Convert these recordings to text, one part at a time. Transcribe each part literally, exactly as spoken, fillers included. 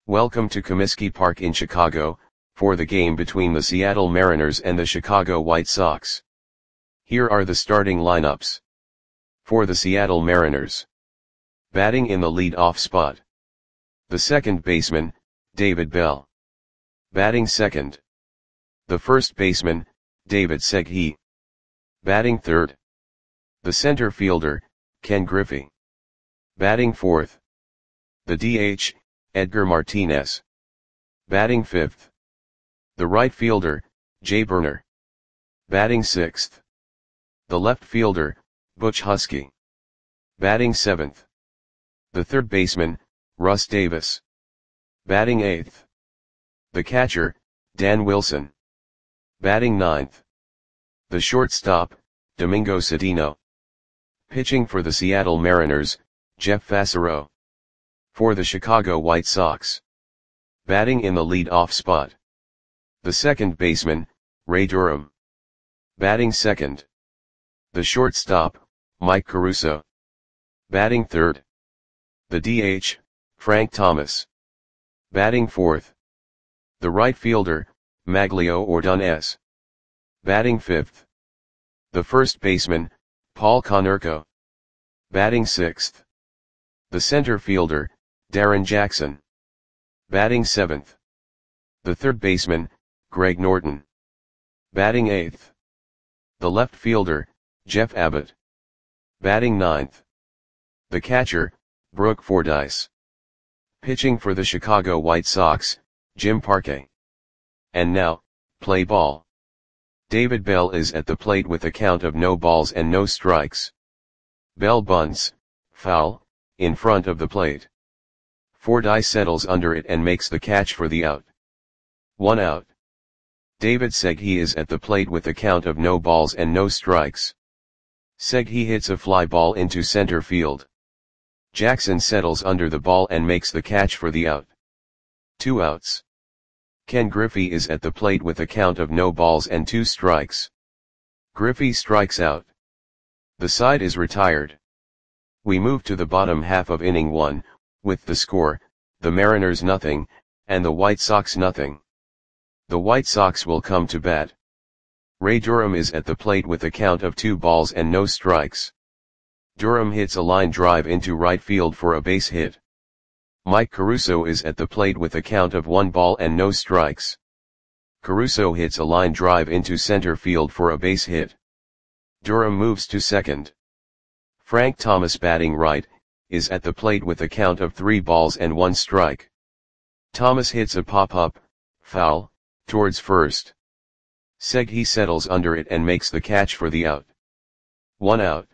Welcome to Comiskey Park in Chicago, for the game between the Seattle Mariners and the Chicago White Sox. Here are the starting lineups. For the Seattle Mariners. Batting in the lead-off spot. The second baseman, David Bell. Batting second. The first baseman, David Segui. Batting third. The center fielder, Ken Griffey. Batting fourth. The D H, Edgar Martinez. Batting fifth. The right fielder, Jay Burner. Batting sixth. The left fielder, Butch Huskey. Batting seventh. The third baseman, Russ Davis. Batting eighth. The catcher, Dan Wilson. Batting ninth. The shortstop, Domingo Cedeno. Pitching for the Seattle Mariners, Jeff Fassero. For the Chicago White Sox. Batting in the lead-off spot. The second baseman, Ray Durham. Batting second. The shortstop, Mike Caruso. Batting third. The D H, Frank Thomas. Batting fourth. The right fielder, Maglio Ordonez. Batting fifth. The first baseman, Paul Konerko. Batting sixth. The center fielder, Darren Jackson. Batting seventh. The third baseman, Greg Norton. Batting eighth. The left fielder, Jeff Abbott. Batting ninth. The catcher, Brooke Fordyce. Pitching for the Chicago White Sox, Jim Parque. And now, play ball. David Bell is at the plate with a count of no balls and no strikes. Bell bunts, foul, in front of the plate. Fordyce settles under it and makes the catch for the out. One out. David Segui is at the plate with a count of no balls and no strikes. Segui hits a fly ball into center field. Jackson settles under the ball and makes the catch for the out. Two outs. Ken Griffey is at the plate with a count of no balls and two strikes. Griffey strikes out. The side is retired. We move to the bottom half of inning one, with the score, the Mariners nothing, and the White Sox nothing. The White Sox will come to bat. Ray Durham is at the plate with a count of two balls and no strikes. Durham hits a line drive into right field for a base hit. Mike Caruso is at the plate with a count of one ball and no strikes. Caruso hits a line drive into center field for a base hit. Durham moves to second. Frank Thomas, batting right, is at the plate with a count of three balls and one strike. Thomas hits a pop-up, foul, towards first. Segui settles under it and makes the catch for the out. One out.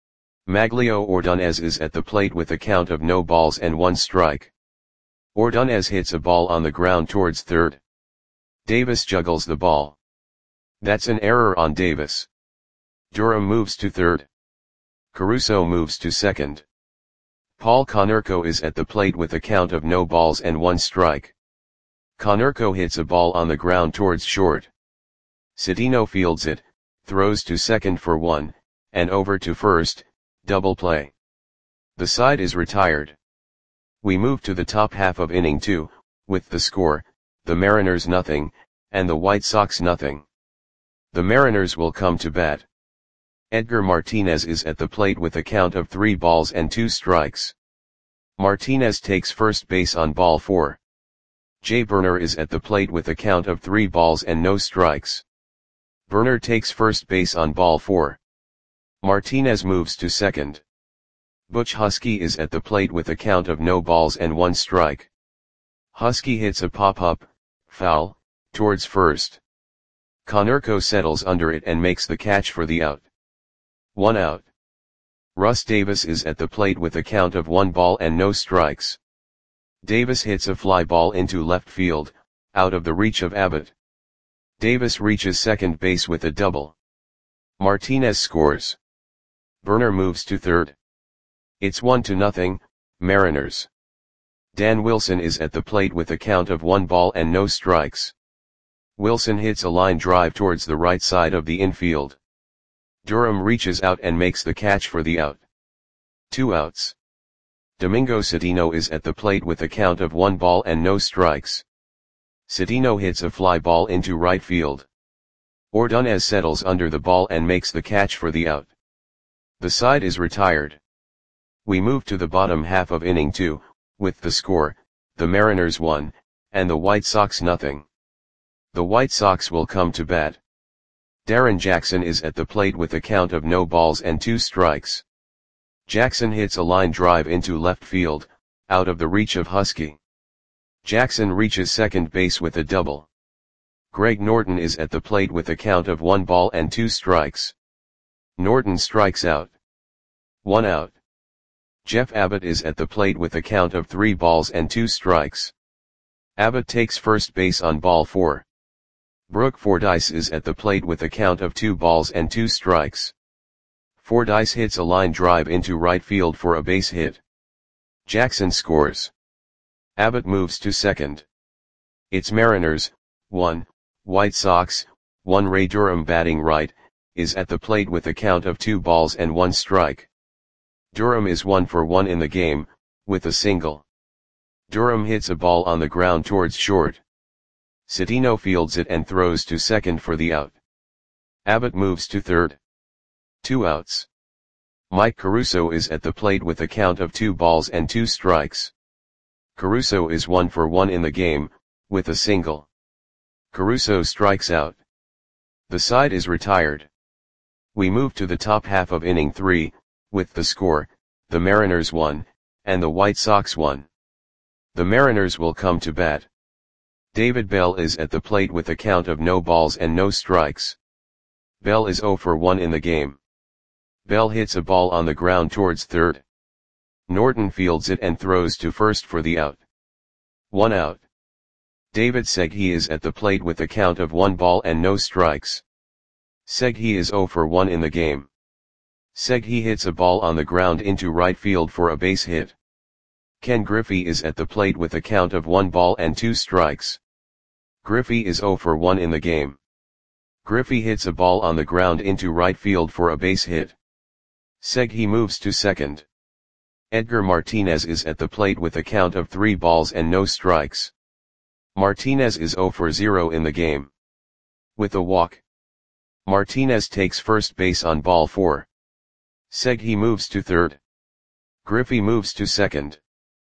Maglio Ordonez is at the plate with a count of no balls and one strike. Ordonez hits a ball on the ground towards third. Davis juggles the ball. That's an error on Davis. Durham moves to third. Caruso moves to second. Paul Konerko is at the plate with a count of no balls and one strike. Konerko hits a ball on the ground towards short. Cedeno fields it, throws to second for one, and over to first, double play. The side is retired. We move to the top half of inning two, with the score, the Mariners nothing, and the White Sox nothing. The Mariners will come to bat. Edgar Martinez is at the plate with a count of three balls and two strikes. Martinez takes first base on ball four. Jay Burner is at the plate with a count of three balls and no strikes. Burner takes first base on ball four. Martinez moves to second. Butch Huskey is at the plate with a count of no balls and one strike. Huskey hits a pop-up, foul, towards first. Konerko settles under it and makes the catch for the out. One out. Russ Davis is at the plate with a count of one ball and no strikes. Davis hits a fly ball into left field, out of the reach of Abbott. Davis reaches second base with a double. Martinez scores. Burner moves to third. It's one to nothing, Mariners. Dan Wilson is at the plate with a count of one ball and no strikes. Wilson hits a line drive towards the right side of the infield. Durham reaches out and makes the catch for the out. Two outs. Domingo Citino is at the plate with a count of one ball and no strikes. Citino hits a fly ball into right field. Ordonez settles under the ball and makes the catch for the out. The side is retired. We move to the bottom half of inning two, with the score, the Mariners one, and the White Sox nothing. The White Sox will come to bat. Darren Jackson is at the plate with a count of no balls and two strikes. Jackson hits a line drive into left field, out of the reach of Husky. Jackson reaches second base with a double. Greg Norton is at the plate with a count of one ball and two strikes. Norton strikes out. One out. Jeff Abbott is at the plate with a count of three balls and two strikes. Abbott takes first base on ball four. Brooke Fordyce is at the plate with a count of two balls and two strikes. Fordyce hits a line drive into right field for a base hit. Jackson scores. Abbott moves to second. It's Mariners, one, White Sox, one. Ray Durham batting right, is at the plate with a count of two balls and one strike. Durham is one for one in the game, with a single. Durham hits a ball on the ground towards short. Citino fields it and throws to second for the out. Abbott moves to third. Two outs. Mike Caruso is at the plate with a count of two balls and two strikes. Caruso is one for one in the game, with a single. Caruso strikes out. The side is retired. We move to the top half of inning three, with the score, the Mariners one, and the White Sox one. The Mariners will come to bat. David Bell is at the plate with a count of no balls and no strikes. Bell is zero for one in the game. Bell hits a ball on the ground towards third. Norton fields it and throws to first for the out. One out. David Segui is at the plate with a count of one ball and no strikes. Segui is zero for one in the game. Segui hits a ball on the ground into right field for a base hit. Ken Griffey is at the plate with a count of one ball and two strikes. Griffey is zero for one in the game. Griffey hits a ball on the ground into right field for a base hit. Segui moves to second. Edgar Martinez is at the plate with a count of three balls and no strikes. Martinez is zero for zero in the game. With a walk. Martinez takes first base on ball four. Segui moves to third. Griffey moves to second.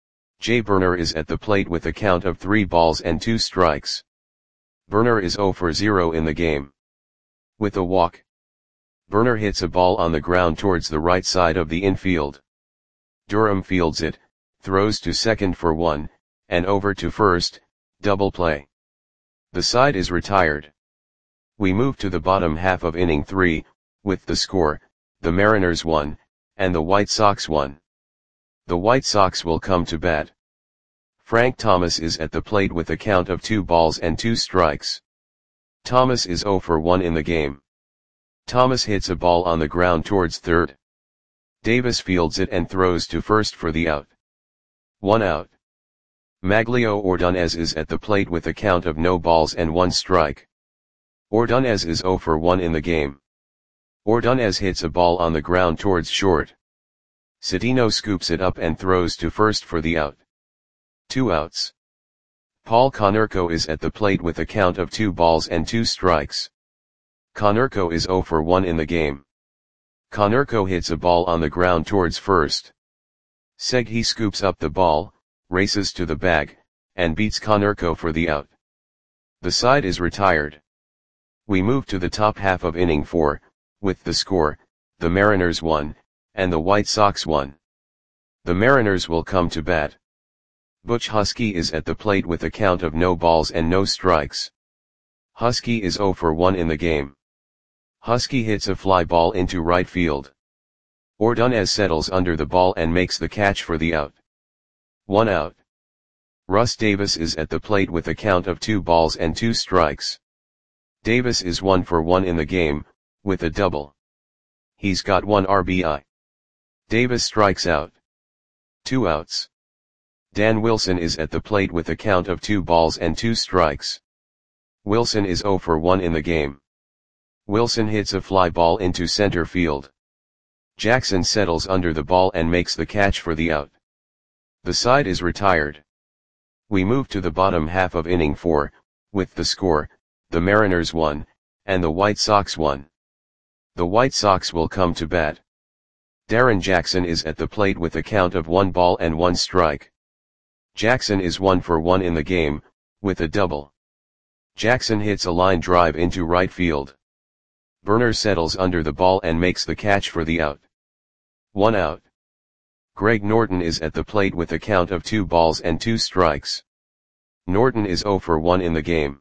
Jay Burner is at the plate with a count of three balls and two strikes. Burner is zero for zero in the game. With a walk. Burner hits a ball on the ground towards the right side of the infield. Durham fields it, throws to second for one, and over to first, double play. The side is retired. We move to the bottom half of inning three, with the score, the Mariners one, and the White Sox one. The White Sox will come to bat. Frank Thomas is at the plate with a count of two balls and two strikes. Thomas is zero for one in the game. Thomas hits a ball on the ground towards third. Davis fields it and throws to first for the out. One out. Maglio Ordonez is at the plate with a count of no balls and one strike. Ordonez is zero for one in the game. Ordonez hits a ball on the ground towards short. Citino scoops it up and throws to first for the out. Two outs. Paul Konerko is at the plate with a count of two balls and two strikes. Konerko is zero for one in the game. Konerko hits a ball on the ground towards first. Segui scoops up the ball, races to the bag, and beats Konerko for the out. The side is retired. We move to the top half of inning four, with the score, the Mariners one, and the White Sox one. The Mariners will come to bat. Butch Husky is at the plate with a count of no balls and no strikes. Husky is zero for one in the game. Husky hits a fly ball into right field. Ordonez settles under the ball and makes the catch for the out. One out. Russ Davis is at the plate with a count of two balls and two strikes. Davis is one for one in the game, with a double. He's got one R B I. Davis strikes out. Two outs. Dan Wilson is at the plate with a count of two balls and two strikes. Wilson is zero for one in the game. Wilson hits a fly ball into center field. Jackson settles under the ball and makes the catch for the out. The side is retired. We move to the bottom half of inning four, with the score, the Mariners one, and the White Sox one. The White Sox will come to bat. Darren Jackson is at the plate with a count of one ball and one strike. Jackson is one for one in the game, with a double. Jackson hits a line drive into right field. Burner settles under the ball and makes the catch for the out. One out. Greg Norton is at the plate with a count of two balls and two strikes. Norton is zero for one in the game.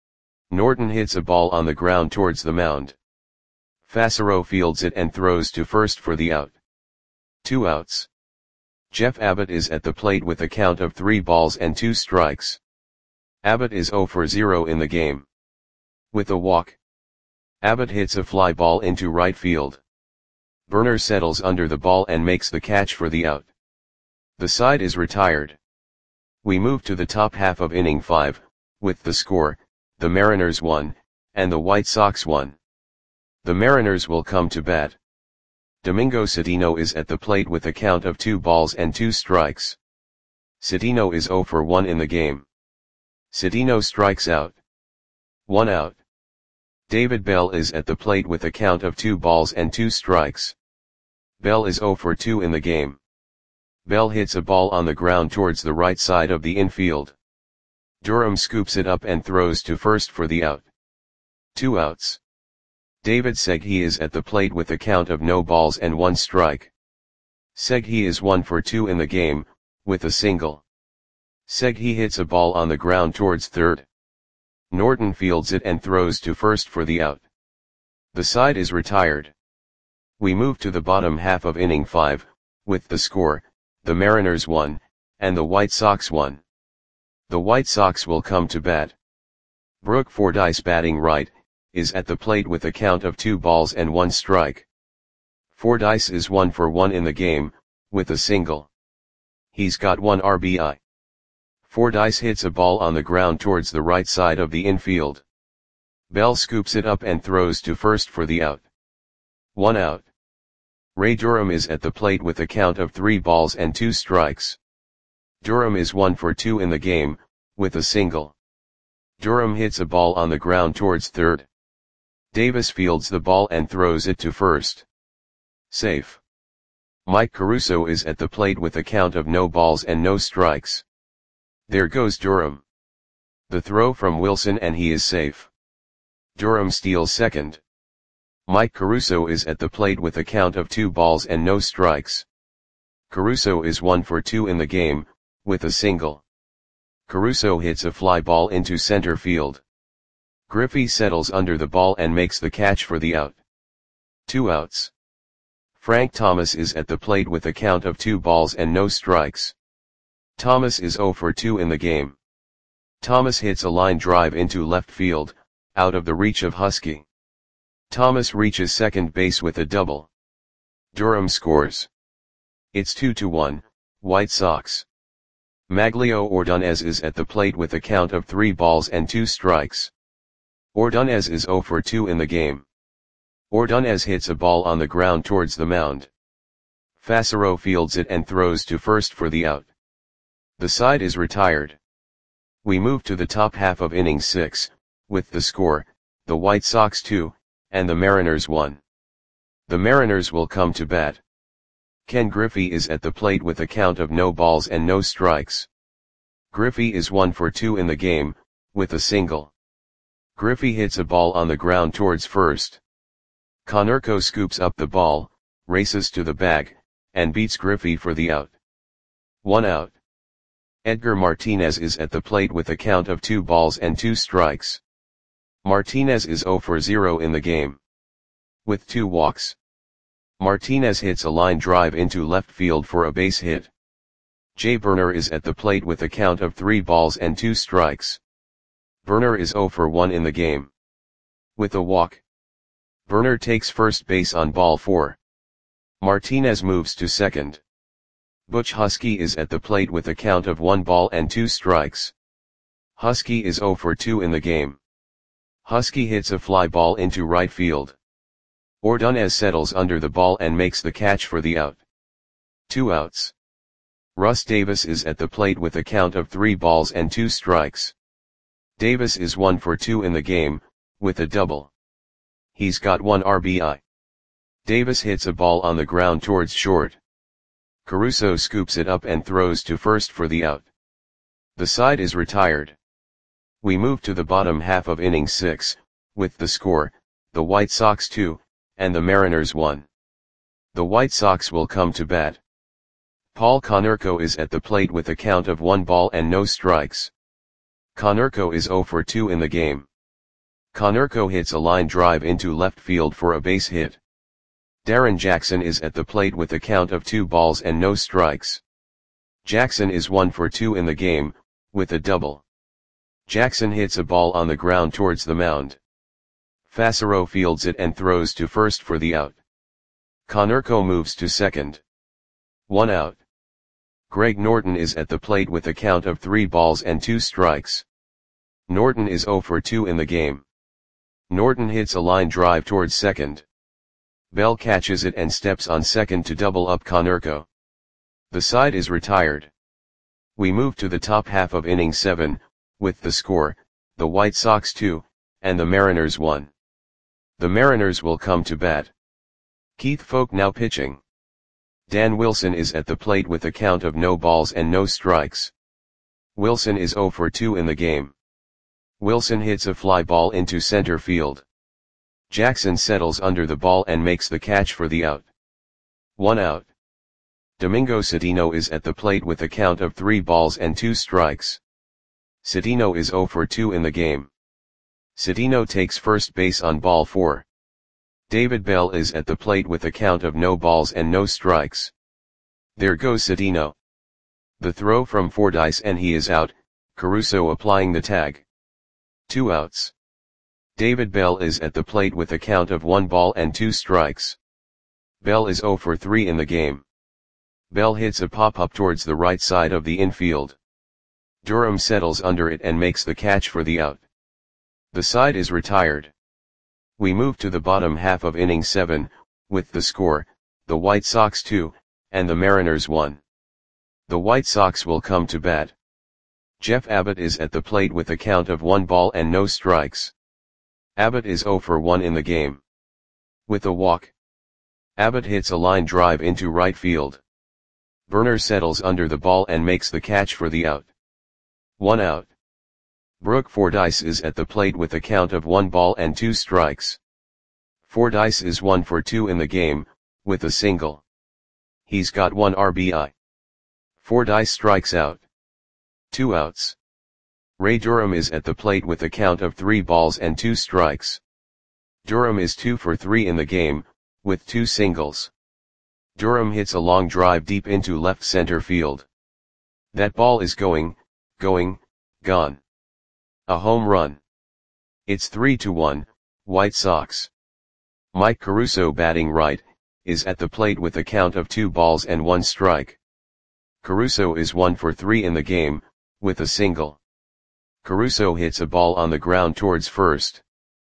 Norton hits a ball on the ground towards the mound. Fassero fields it and throws to first for the out. Two outs. Jeff Abbott is at the plate with a count of three balls and two strikes. Abbott is zero for zero in the game. With a walk, Abbott hits a fly ball into right field. Burner settles under the ball and makes the catch for the out. The side is retired. We move to the top half of inning five, with the score, the Mariners one, and the White Sox one. The Mariners will come to bat. Domingo Citino is at the plate with a count of two balls and two strikes. Citino is zero for one in the game. Citino strikes out. One out. David Bell is at the plate with a count of two balls and two strikes. Bell is zero for two in the game. Bell hits a ball on the ground towards the right side of the infield. Durham scoops it up and throws to first for the out. Two outs. David Segui is at the plate with a count of no balls and one strike. Segui is one for two in the game, with a single. Segui hits a ball on the ground towards third. Norton fields it and throws to first for the out. The side is retired. We move to the bottom half of inning five, with the score, the Mariners one, and the White Sox one. The White Sox will come to bat. Brooke Fordyce, batting right, is at the plate with a count of two balls and one strike. Fordyce is one for one in the game, with a single. He's got one R B I. Fordyce hits a ball on the ground towards the right side of the infield. Bell scoops it up and throws to first for the out. One out. Ray Durham is at the plate with a count of three balls and two strikes. Durham is one for two in the game, with a single. Durham hits a ball on the ground towards third. Davis fields the ball and throws it to first. Safe. Mike Caruso is at the plate with a count of no balls and no strikes. There goes Durham. The throw from Wilson and he is safe. Durham steals second. Mike Caruso is at the plate with a count of two balls and no strikes. Caruso is one for two in the game, with a single. Caruso hits a fly ball into center field. Griffey settles under the ball and makes the catch for the out. Two outs. Frank Thomas is at the plate with a count of two balls and no strikes. Thomas is zero for two in the game. Thomas hits a line drive into left field, out of the reach of Husky. Thomas reaches second base with a double. Durham scores. It's two to one, White Sox. Maglio Ordonez is at the plate with a count of three balls and two strikes. Ordonez is zero for two in the game. Ordonez hits a ball on the ground towards the mound. Fassero fields it and throws to first for the out. The side is retired. We move to the top half of inning six, with the score, the White Sox two, and the Mariners one. The Mariners will come to bat. Ken Griffey is at the plate with a count of no balls and no strikes. Griffey is one for two in the game, with a single. Griffey hits a ball on the ground towards first. Konerko scoops up the ball, races to the bag, and beats Griffey for the out. One out. Edgar Martinez is at the plate with a count of two balls and two strikes. Martinez is zero for zero in the game. With two walks. Martinez hits a line drive into left field for a base hit. Jay Burner is at the plate with a count of three balls and two strikes. Burner is zero for one in the game. With a walk. Burner takes first base on ball four. Martinez moves to second. Butch Husky is at the plate with a count of one ball and two strikes. Husky is zero for two in the game. Husky hits a fly ball into right field. Ordonez settles under the ball and makes the catch for the out. Two outs. Russ Davis is at the plate with a count of three balls and two strikes. Davis is one for two in the game, with a double. He's got one R B I. Davis hits a ball on the ground towards short. Caruso scoops it up and throws to first for the out. The side is retired. We move to the bottom half of inning six, with the score, the White Sox two, and the Mariners one. The White Sox will come to bat. Paul Konerko is at the plate with a count of one ball and no strikes. Konerko is zero for two in the game. Konerko hits a line drive into left field for a base hit. Darren Jackson is at the plate with a count of two balls and no strikes. Jackson is one for two in the game, with a double. Jackson hits a ball on the ground towards the mound. Fassero fields it and throws to first for the out. Konerko moves to second. One out. Greg Norton is at the plate with a count of three balls and two strikes. Norton is zero for two in the game. Norton hits a line drive towards second. Bell catches it and steps on second to double up Konerko. The side is retired. We move to the top half of inning seven, with the score, the White Sox two, and the Mariners one. The Mariners will come to bat. Keith Foulke now pitching. Dan Wilson is at the plate with a count of no balls and no strikes. Wilson is zero for two in the game. Wilson hits a fly ball into center field. Jackson settles under the ball and makes the catch for the out. One out. Domingo Cedeno is at the plate with a count of three balls and two strikes. Cedeno is zero for two in the game. Cedeno takes first base on ball four. David Bell is at the plate with a count of no balls and no strikes. There goes Cedeno. The throw from Fordyce and he is out, Caruso applying the tag. Two outs. David Bell is at the plate with a count of one ball and two strikes. Bell is zero for three in the game. Bell hits a pop-up towards the right side of the infield. Durham settles under it and makes the catch for the out. The side is retired. We move to the bottom half of inning seven, with the score, the White Sox two, and the Mariners one. The White Sox will come to bat. Jeff Abbott is at the plate with a count of one ball and no strikes. Abbott is zero for one in the game. With a walk. Abbott hits a line drive into right field. Burner settles under the ball and makes the catch for the out. One out. Brooke Fordyce is at the plate with a count of one ball and two strikes. Fordyce is one for two in the game, with a single. He's got one R B I. Fordyce strikes out. Two outs. Ray Durham is at the plate with a count of three balls and two strikes. Durham is two for three in the game, with two singles. Durham hits a long drive deep into left center field. That ball is going, going, gone. A home run. It's three to one, White Sox. Mike Caruso batting right, is at the plate with a count of two balls and one strike. Caruso is one for three in the game, with a single. Caruso hits a ball on the ground towards first.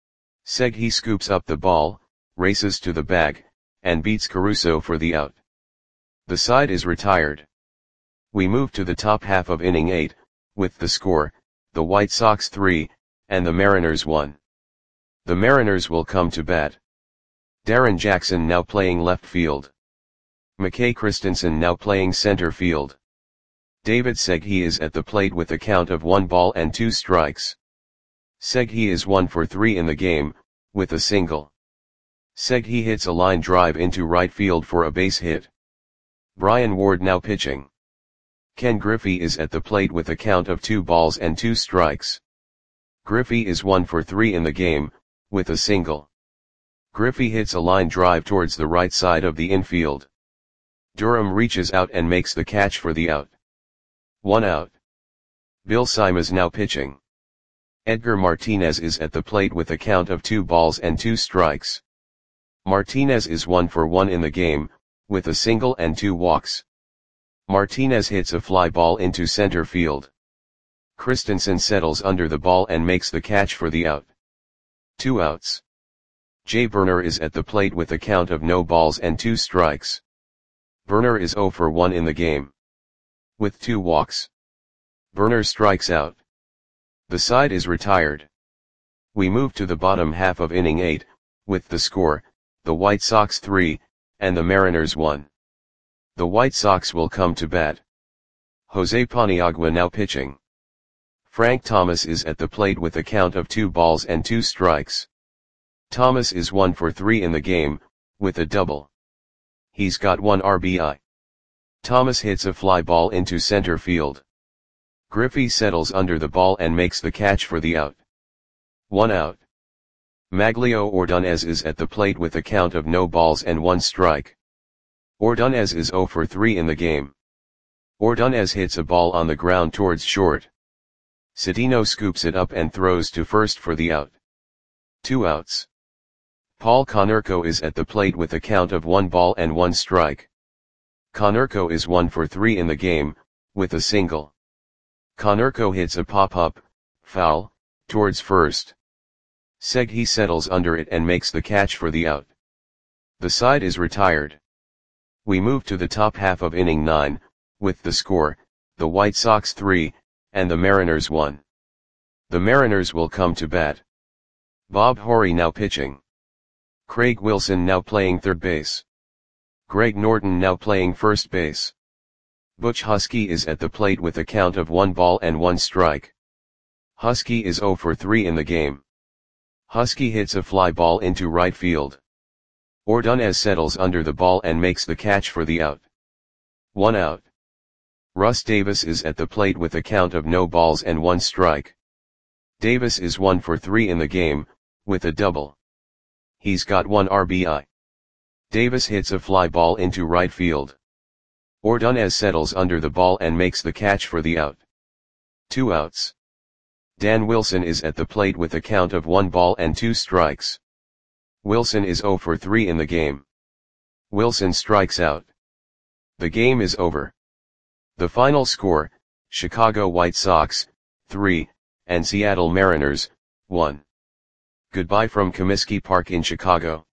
Segui scoops up the ball, races to the bag, and beats Caruso for the out. The side is retired. We move to the top half of inning eight, with the score, the White Sox three, and the Mariners one. The Mariners will come to bat. Darren Jackson now playing left field. McKay Christensen now playing center field. David Segui is at the plate with a count of one ball and two strikes. Segui is one for three in the game, with a single. Segui hits a line drive into right field for a base hit. Brian Ward now pitching. Ken Griffey is at the plate with a count of two balls and two strikes. Griffey is one for three in the game, with a single. Griffey hits a line drive towards the right side of the infield. Durham reaches out and makes the catch for the out. One out. Bill Simas now pitching. Edgar Martinez is at the plate with a count of two balls and two strikes. Martinez is one for one in the game, with a single and two walks. Martinez hits a fly ball into center field. Christensen settles under the ball and makes the catch for the out. Two outs. Jay Burner is at the plate with a count of no balls and two strikes. Burner is zero for one in the game. with two walks. Burner strikes out. The side is retired. We move to the bottom half of inning eight, with the score, the White Sox three, and the Mariners one. The White Sox will come to bat. Jose Paniagua now pitching. Frank Thomas is at the plate with a count of two balls and two strikes. Thomas is one for three in the game, with a double. He's got one R B I. Thomas hits a fly ball into center field. Griffey settles under the ball and makes the catch for the out. One out. Maglio Ordonez is at the plate with a count of no balls and one strike. Ordonez is zero for three in the game. Ordonez hits a ball on the ground towards short. Cedeno scoops it up and throws to first for the out. Two outs. Paul Konerko is at the plate with a count of one ball and one strike. Konerko is one for three in the game, with a single. Konerko hits a pop-up, foul, towards first. Segui settles under it and makes the catch for the out. The side is retired. We move to the top half of inning nine, with the score, the White Sox three, and the Mariners one. The Mariners will come to bat. Bob Horry now pitching. Craig Wilson now playing third base. Greg Norton now playing first base. Butch Husky is at the plate with a count of one ball and one strike. Husky is zero for three in the game. Husky hits a fly ball into right field. Ordonez settles under the ball and makes the catch for the out. One out. Russ Davis is at the plate with a count of no balls and one strike. Davis is one for three in the game, with a double. He's got one R B I. Davis hits a fly ball into right field. Ordonez settles under the ball and makes the catch for the out. Two outs. Dan Wilson is at the plate with a count of one ball and two strikes. Wilson is zero for three in the game. Wilson strikes out. The game is over. The final score, Chicago White Sox, three, and Seattle Mariners, one. Goodbye from Comiskey Park in Chicago.